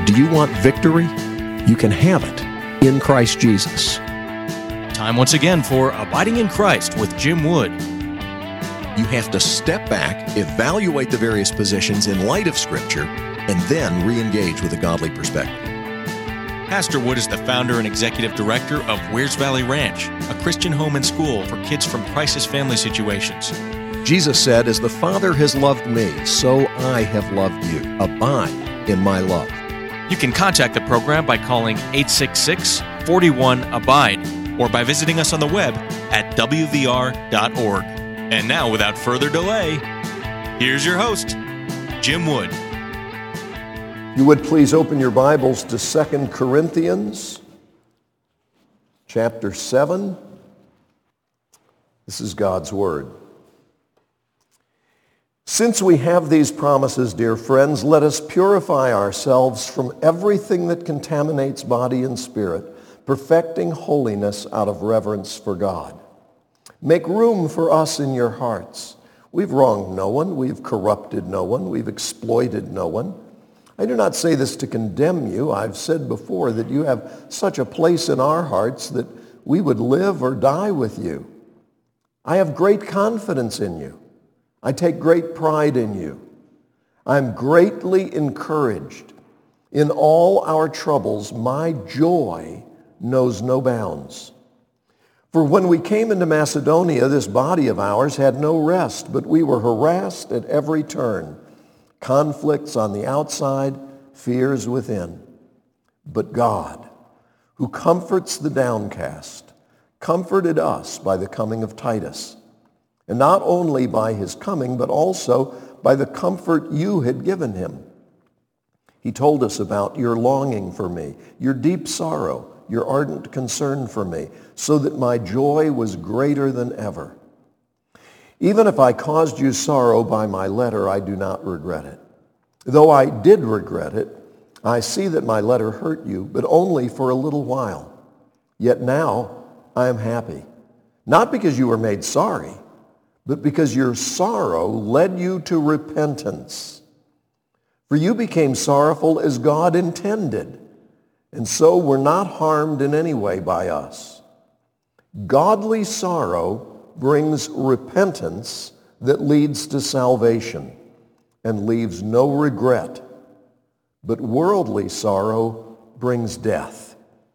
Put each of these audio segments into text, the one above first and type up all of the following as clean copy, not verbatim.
Do you want victory? You can have it in Christ Jesus. Time once again for Abiding in Christ with Jim Wood. You have to step back, evaluate the various positions in light of Scripture, and then re-engage with a godly perspective. Pastor Wood is the founder and executive director of Wears Valley Ranch, a Christian home and school for kids from crisis family situations. Jesus said, "As the Father has loved me, so I have loved you. Abide in my love." You can contact the program by calling 866-41-ABIDE or by visiting us on the web at wvr.org. And now, without further delay, here's your host, Jim Wood. You would please open your Bibles to 2 Corinthians chapter 7. This is God's Word. Since we have these promises, dear friends, let us purify ourselves from everything that contaminates body and spirit, perfecting holiness out of reverence for God. Make room for us in your hearts. We've wronged no one. We've corrupted no one. We've exploited no one. I do not say this to condemn you. I've said before that you have such a place in our hearts that we would live or die with you. I have great confidence in you. I take great pride in you. I'm greatly encouraged. In all our troubles, my joy knows no bounds. For when we came into Macedonia, this body of ours had no rest, but we were harassed at every turn. Conflicts on the outside, fears within. But God, who comforts the downcast, comforted us by the coming of Titus. And not only by his coming, but also by the comfort you had given him. He told us about your longing for me, your deep sorrow, your ardent concern for me, so that my joy was greater than ever. Even if I caused you sorrow by my letter, I do not regret it. Though I did regret it, I see that my letter hurt you, but only for a little while. Yet now I am happy, not because you were made sorry, but because your sorrow led you to repentance. For you became sorrowful as God intended, and so were not harmed in any way by us. Godly sorrow brings repentance that leads to salvation and leaves no regret, but worldly sorrow brings death.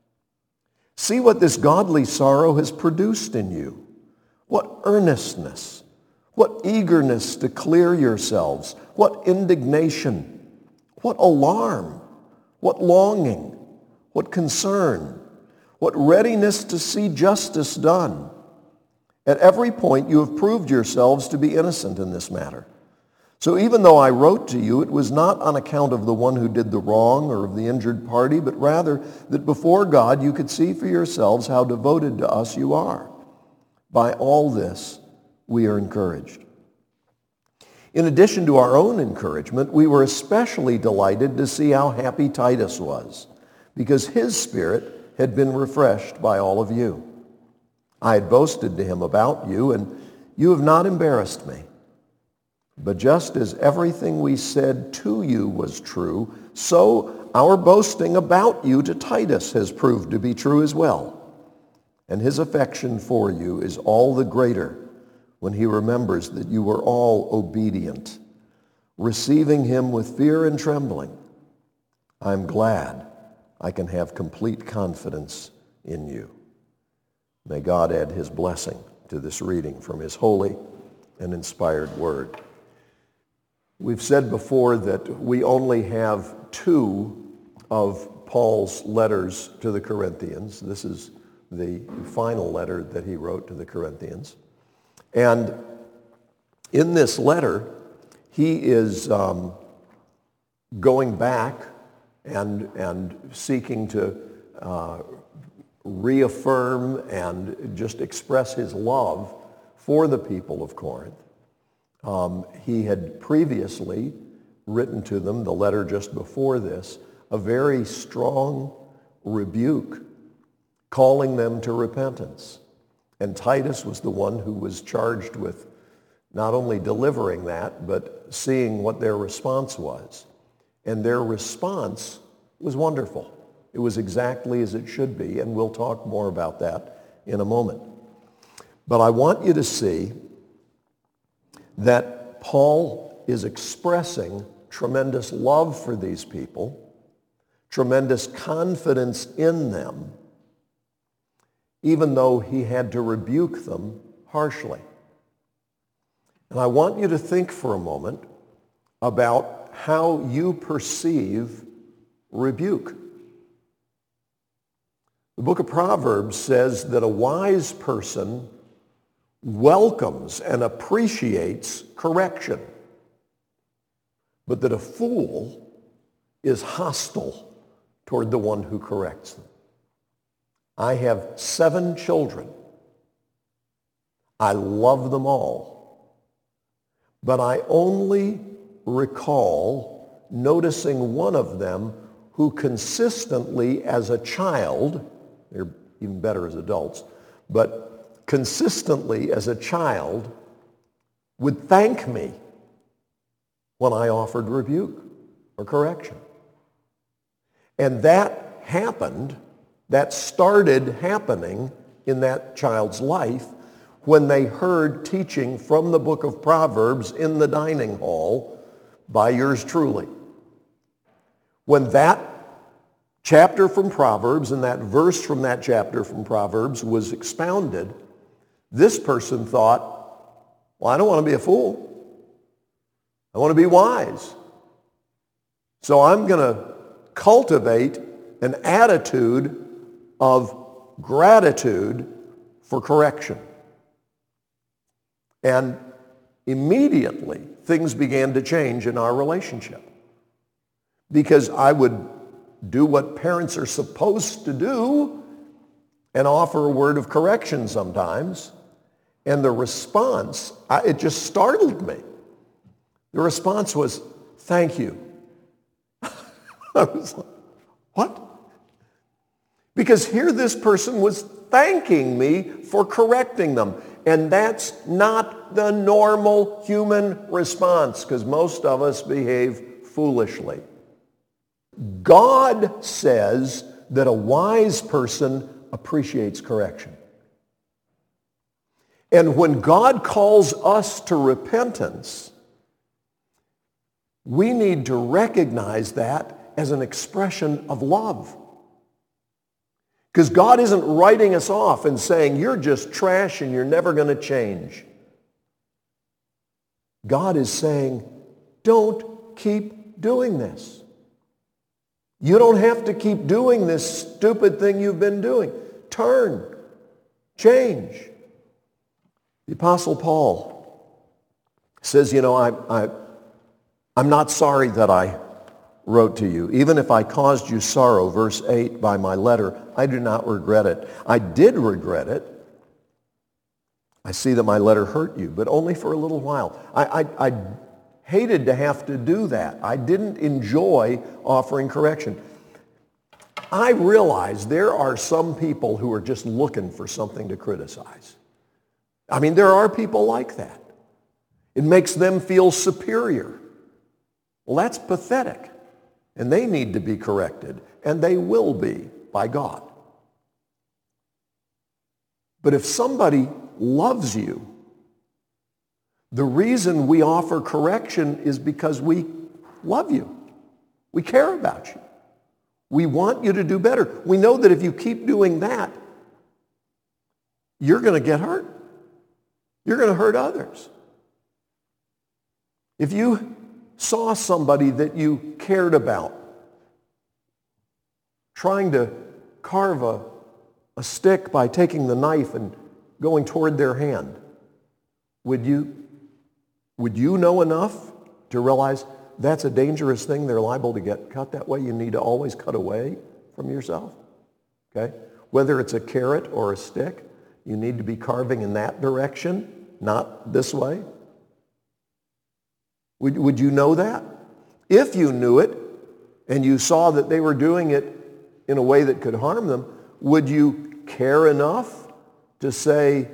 See what this godly sorrow has produced in you. What earnestness, what eagerness to clear yourselves, what indignation, what alarm, what longing, what concern, what readiness to see justice done. At every point you have proved yourselves to be innocent in this matter. So even though I wrote to you, it was not on account of the one who did the wrong or of the injured party, but rather that before God you could see for yourselves how devoted to us you are. By all this, we are encouraged. In addition to our own encouragement, we were especially delighted to see how happy Titus was, because his spirit had been refreshed by all of you. I had boasted to him about you, and you have not embarrassed me. But just as everything we said to you was true, so our boasting about you to Titus has proved to be true as well. And his affection for you is all the greater when he remembers that you were all obedient, receiving him with fear and trembling. I'm glad I can have complete confidence in you. May God add his blessing to this reading from his holy and inspired word. We've said before that we only have 2 of Paul's letters to the Corinthians. This is the final letter that he wrote to the Corinthians. And in this letter, he is going back and seeking to reaffirm and just express his love for the people of Corinth. He had previously written to them, the letter just before this, a very strong rebuke, calling them to repentance. And Titus was the one who was charged with not only delivering that, but seeing what their response was. And their response It was wonderful. It was exactly as it should be, and we'll talk more about that in a moment. But I want you to see that Paul is expressing tremendous love for these people, tremendous confidence in them, even though he had to rebuke them harshly. And I want you to think for a moment about how you perceive rebuke. The book of Proverbs says that a wise person welcomes and appreciates correction, but that a fool is hostile toward the one who corrects them. I have 7 children. I love them all, but I only recall noticing one of them who consistently as a child, they're even better as adults, but consistently as a child would thank me when I offered rebuke or correction. And that happened, that started happening in that child's life when they heard teaching from the book of Proverbs in the dining hall by yours truly. When that chapter from Proverbs and that verse from that chapter from Proverbs was expounded, this person thought, well, I don't want to be a fool. I want to be wise. So I'm going to cultivate an attitude of gratitude for correction. And immediately things began to change in our relationship, because I would do what parents are supposed to do and offer a word of correction sometimes, and the response, it just startled me. The response was, thank you. I was like, what? Because here this person was thanking me for correcting them. And that's not the normal human response, because most of us behave foolishly. God says that a wise person appreciates correction. And when God calls us to repentance, we need to recognize that as an expression of love. Because God isn't writing us off and saying, you're just trash and you're never going to change. God is saying, don't keep doing this. You don't have to keep doing this stupid thing you've been doing. Turn. Change. The Apostle Paul says, I'm not sorry that I wrote to you. Even if I caused you sorrow, verse 8, by my letter, I do not regret it. I did regret it. I see that my letter hurt you, but only for a little while. I hated to have to do that. I didn't enjoy offering correction. I realize there are some people who are just looking for something to criticize. I mean, there are people like that. It makes them feel superior. Well, that's pathetic. And they need to be corrected, and they will be by God. But if somebody loves you, the reason we offer correction is because we love you. We care about you. We want you to do better. We know that if you keep doing that, you're going to get hurt. You're going to hurt others. If you saw somebody that you cared about trying to carve a stick by taking the knife and going toward their hand, would you know enough to realize that's a dangerous thing? They're liable to get cut that way. You need to always cut away from yourself. Okay? Whether it's a carrot or a stick, you need to be carving in that direction, not this way. Would you know that? If you knew it and you saw that they were doing it in a way that could harm them, would you care enough to say,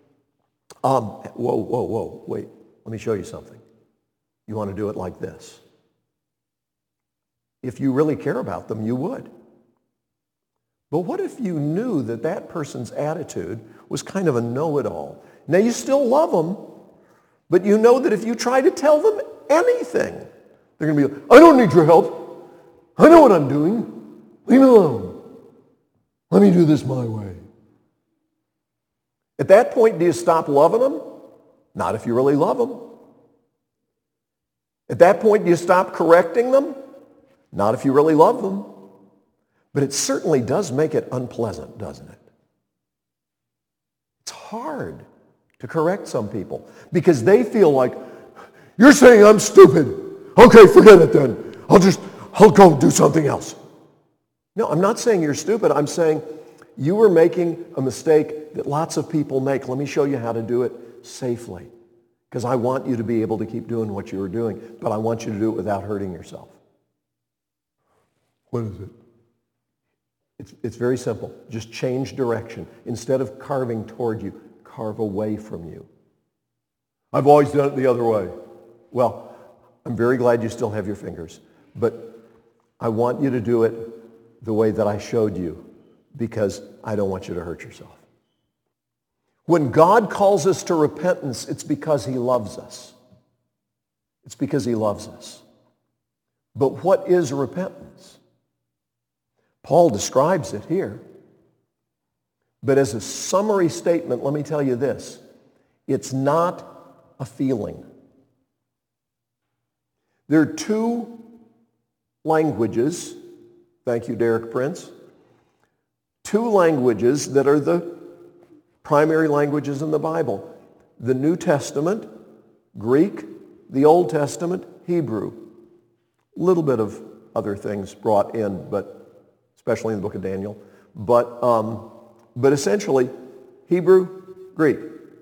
whoa, wait, let me show you something. You want to do it like this. If you really care about them, you would. But what if you knew that that person's attitude was kind of a know-it-all? Now, you still love them, but you know that if you try to tell them anything, they're going to be like, I don't need your help. I know what I'm doing. Leave me alone. Let me do this my way. At that point, do you stop loving them? Not if you really love them. At that point, do you stop correcting them? Not if you really love them. But it certainly does make it unpleasant, doesn't it? It's hard to correct some people because they feel like, you're saying I'm stupid. Okay, forget it then. I'll go do something else. No, I'm not saying you're stupid. I'm saying you were making a mistake that lots of people make. Let me show you how to do it safely. Because I want you to be able to keep doing what you were doing, but I want you to do it without hurting yourself. What is it? It's very simple. Just change direction. Instead of carving toward you, carve away from you. I've always done it the other way. Well, I'm very glad you still have your fingers, but I want you to do it the way that I showed you because I don't want you to hurt yourself. When God calls us to repentance, it's because he loves us. It's because he loves us. But what is repentance? Paul describes it here. But as a summary statement, let me tell you this. It's not a feeling. There are two languages, thank you, Derek Prince, two languages that are the primary languages in the Bible. The New Testament, Greek, the Old Testament, Hebrew. A little bit of other things brought in, but especially in the book of Daniel. But essentially, Hebrew, Greek.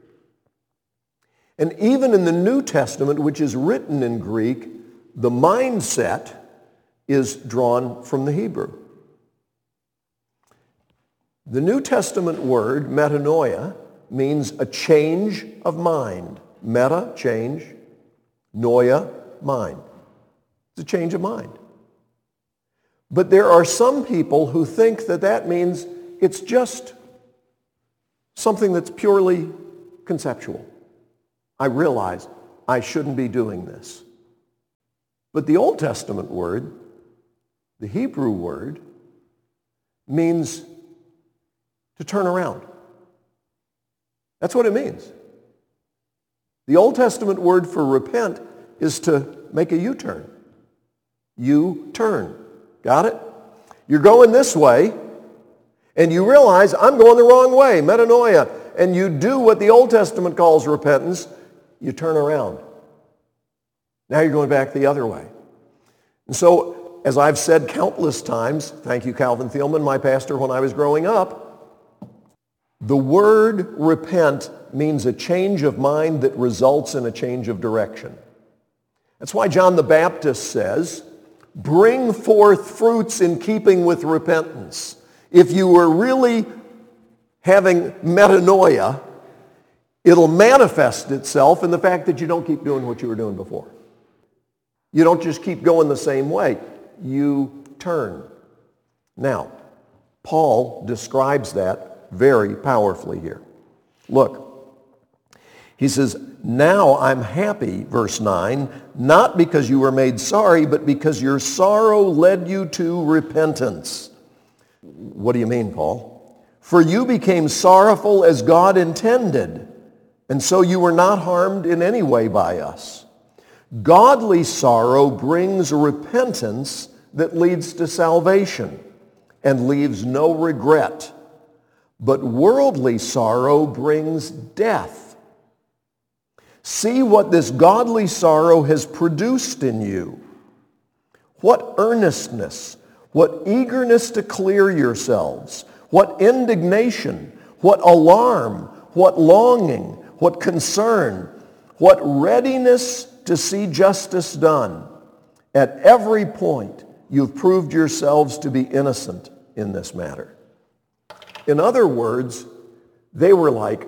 And even in the New Testament, which is written in Greek, the mindset is drawn from the Hebrew. The New Testament word, metanoia, means a change of mind. Meta, change. Noia, mind. It's a change of mind. But there are some people who think that that means it's just something that's purely conceptual. I realize I shouldn't be doing this. But the Old Testament word, the Hebrew word, means to turn around. That's what it means. The Old Testament word for repent is to make a U-turn. U-turn. Got it? You're going this way, and you realize I'm going the wrong way, metanoia, and you do what the Old Testament calls repentance. You turn around. Now you're going back the other way. And so, as I've said countless times, thank you, Calvin Thielman, my pastor when I was growing up, the word repent means a change of mind that results in a change of direction. That's why John the Baptist says, bring forth fruits in keeping with repentance. If you were really having metanoia, it'll manifest itself in the fact that you don't keep doing what you were doing before. You don't just keep going the same way. You turn. Now, Paul describes that very powerfully here. Look, he says, now I'm happy, verse 9, not because you were made sorry, but because your sorrow led you to repentance. What do you mean, Paul? For you became sorrowful as God intended, and so you were not harmed in any way by us. Godly sorrow brings repentance that leads to salvation and leaves no regret. But worldly sorrow brings death. See what this godly sorrow has produced in you. What earnestness, what eagerness to clear yourselves, what indignation, what alarm, what longing, what concern, what readiness to see justice done. At every point, you've proved yourselves to be innocent in this matter. In other words, they were like,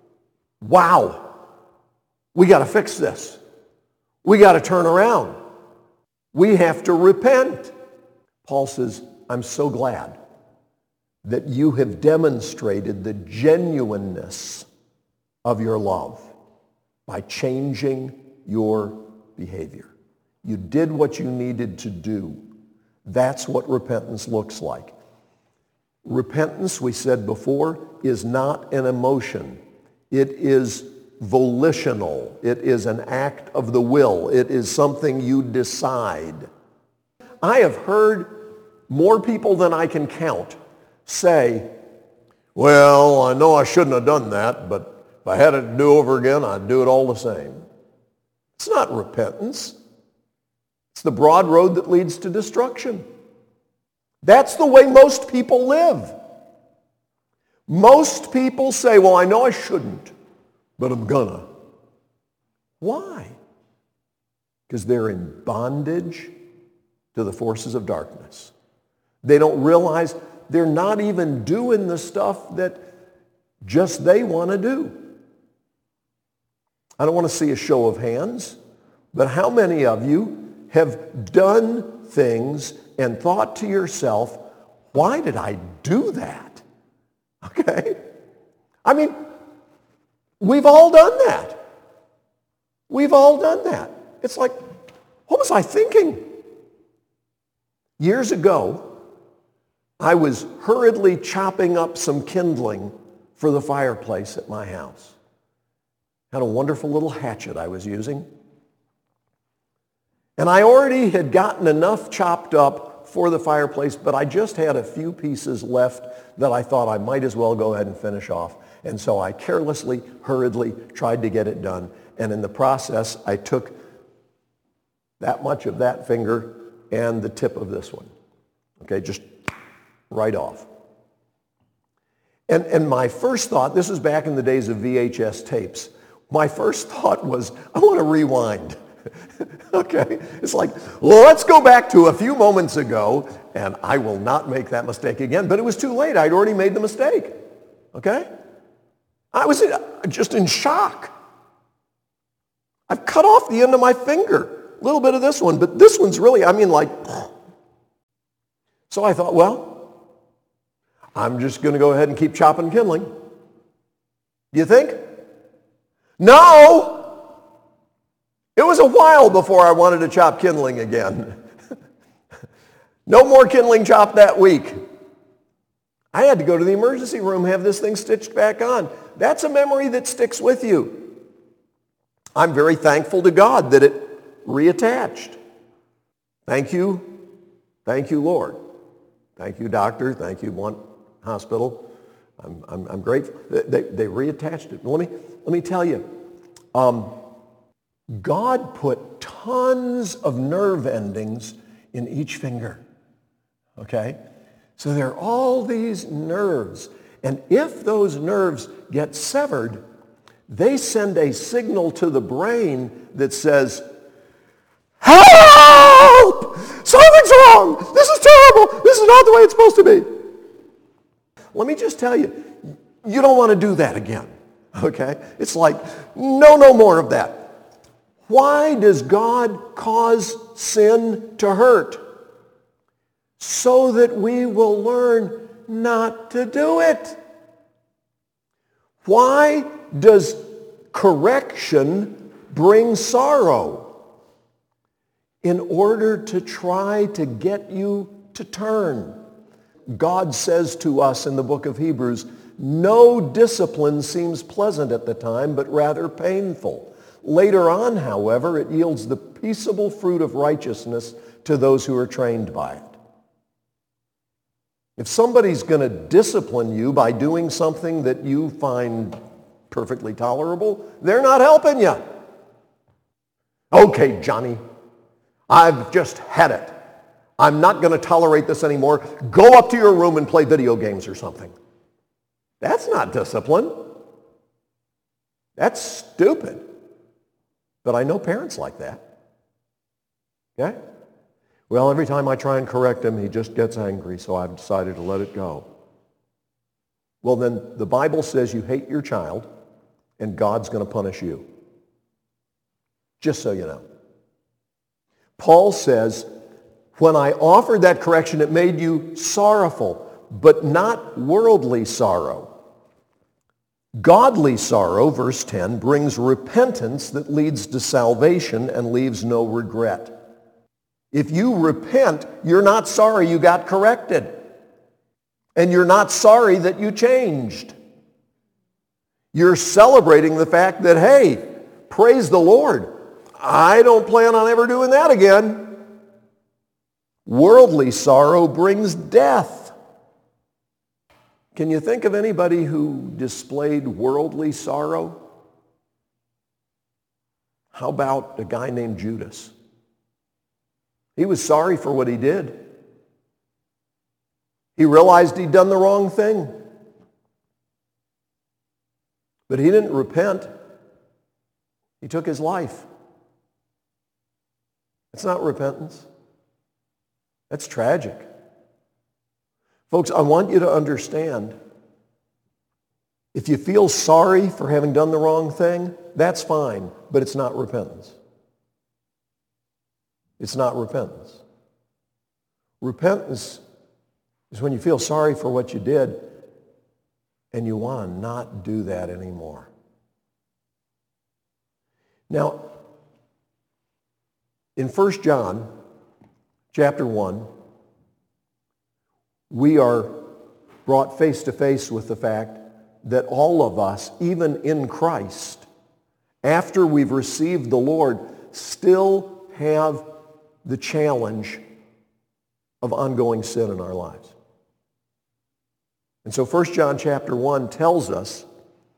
wow, we got to fix this. We got to turn around. We have to repent. Paul says, I'm so glad that you have demonstrated the genuineness of your love by changing your behavior. You did what you needed to do. That's what repentance looks like. Repentance, we said before, is not an emotion. It is volitional. It is an act of the will. It is something you decide. I have heard more people than I can count say, well, I know I shouldn't have done that, but if I had it to do over again, I'd do it all the same. It's not repentance. It's the broad road that leads to destruction. That's the way most people live. Most people say, well, I know I shouldn't, but I'm gonna. Why? Because they're in bondage to the forces of darkness. They don't realize they're not even doing the stuff that just they want to do. I don't want to see a show of hands, but how many of you have done things and thought to yourself, why did I do that? Okay? I mean, we've all done that. We've all done that. It's like, what was I thinking? Years ago, I was hurriedly chopping up some kindling for the fireplace at my house. Had a wonderful little hatchet I was using. And I already had gotten enough chopped up for the fireplace, but I just had a few pieces left that I thought I might as well go ahead and finish off. And so I carelessly, hurriedly tried to get it done. And in the process, I took that much of that finger and the tip of this one. Okay, just right off. And my first thought, this was back in the days of VHS tapes, my first thought was, I want to rewind. Okay, it's like, well, let's go back to a few moments ago, and I will not make that mistake again. But it was too late. I'd already made the mistake. Okay? I was just in shock. I've cut off the end of my finger. A little bit of this one, but this one's really, like... So I thought, well, I'm just going to go ahead and keep chopping kindling. Do you think? No! It was a while before I wanted to chop kindling again. No more kindling chopped that week. I had to go to the emergency room, have this thing stitched back on. That's a memory that sticks with you. I'm very thankful to God that it reattached. Thank you. Thank you, Lord. Thank you, doctor. Thank you, Blunt Hospital. I'm grateful. They reattached it. Let me tell you, God put tons of nerve endings in each finger. Okay? So there are all these nerves. And if those nerves get severed, they send a signal to the brain that says, help! Something's wrong! This is terrible! This is not the way it's supposed to be. Let me just tell you, you don't want to do that again. Okay? It's like, no more of that. Why does God cause sin to hurt? So that we will learn not to do it. Why does correction bring sorrow? In order to try to get you to turn. God says to us in the book of Hebrews, no discipline seems pleasant at the time, but rather painful. Later on, however, it yields the peaceable fruit of righteousness to those who are trained by it. If somebody's going to discipline you by doing something that you find perfectly tolerable, they're not helping you. Okay, Johnny, I've just had it. I'm not going to tolerate this anymore. Go up to your room and play video games or something. That's not discipline. That's stupid. But I know parents like that. Okay? Well, every time I try and correct him, he just gets angry, so I've decided to let it go. Well, then the Bible says you hate your child, and God's going to punish you. Just so you know. Paul says, When I offered that correction, it made you sorrowful, but not worldly sorrow. Godly sorrow, verse 10, brings repentance that leads to salvation and leaves no regret. If you repent, you're not sorry you got corrected. And you're not sorry that you changed. You're celebrating the fact that, hey, praise the Lord, I don't plan on ever doing that again. Worldly sorrow brings death. Can you think of anybody who displayed worldly sorrow? How about a guy named Judas? He was sorry for what he did. He realized he'd done the wrong thing. But he didn't repent. He took his life. That's not repentance. That's tragic. Folks, I want you to understand, if you feel sorry for having done the wrong thing, that's fine, but it's not repentance. It's not repentance. Repentance is when you feel sorry for what you did and you want to not do that anymore. Now, in 1 John chapter 1, we are brought face to face with the fact that all of us, even in Christ, after we've received the Lord, still have the challenge of ongoing sin in our lives. And so 1 John chapter 1 tells us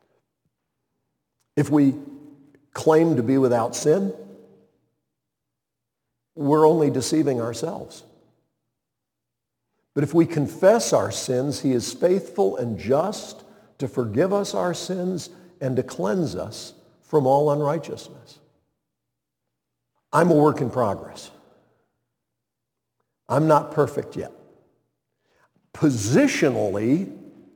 if we claim to be without sin, we're only deceiving ourselves. But if we confess our sins, he is faithful and just to forgive us our sins and to cleanse us from all unrighteousness. I'm a work in progress. I'm not perfect yet. Positionally,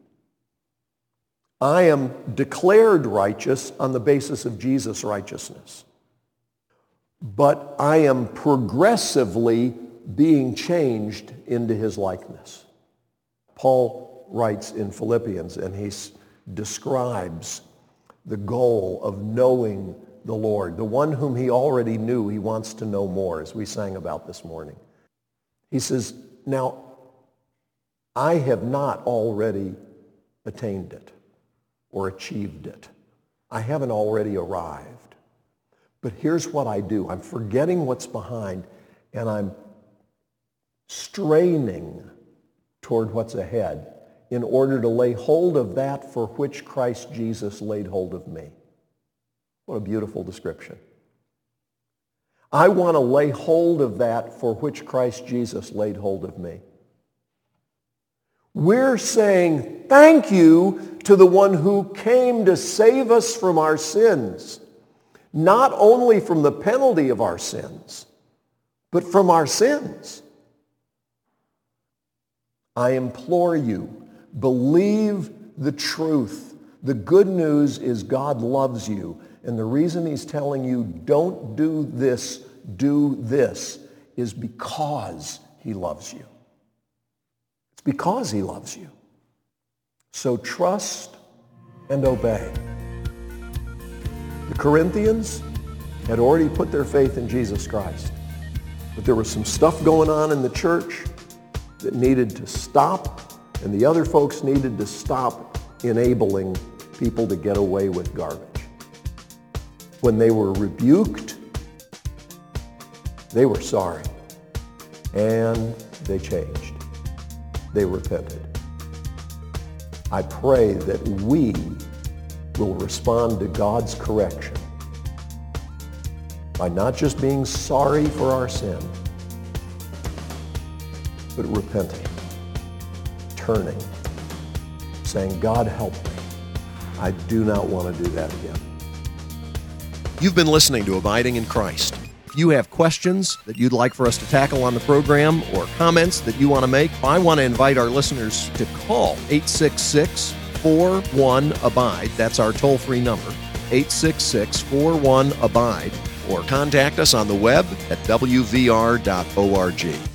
I am declared righteous on the basis of Jesus' righteousness. But I am progressively being changed into his likeness. Paul writes in Philippians, and he describes the goal of knowing the Lord, the one whom he already knew. He wants to know more, as we sang about this morning. He says, now, I have not already attained it or achieved it. I haven't already arrived. But here's what I do. I'm forgetting what's behind, and I'm straining toward what's ahead in order to lay hold of that for which Christ Jesus laid hold of me. What a beautiful description. I want to lay hold of that for which Christ Jesus laid hold of me. We're saying thank you to the one who came to save us from our sins, not only from the penalty of our sins, but from our sins. I implore you, believe the truth. The good news is God loves you. And the reason he's telling you don't do this is because he loves you. It's because he loves you. So trust and obey. The Corinthians had already put their faith in Jesus Christ. But there was some stuff going on in the church that needed to stop, and the other folks needed to stop enabling people to get away with garbage. When they were rebuked, they were sorry, and they changed. They repented. I pray that we will respond to God's correction by not just being sorry for our sin, but repenting, turning, saying, God help me. I do not want to do that again. You've been listening to Abiding in Christ. If you have questions that you'd like for us to tackle on the program or comments that you want to make, I want to invite our listeners to call 866-41-ABIDE. That's our toll-free number, 866-41-ABIDE, or contact us on the web at wvr.org.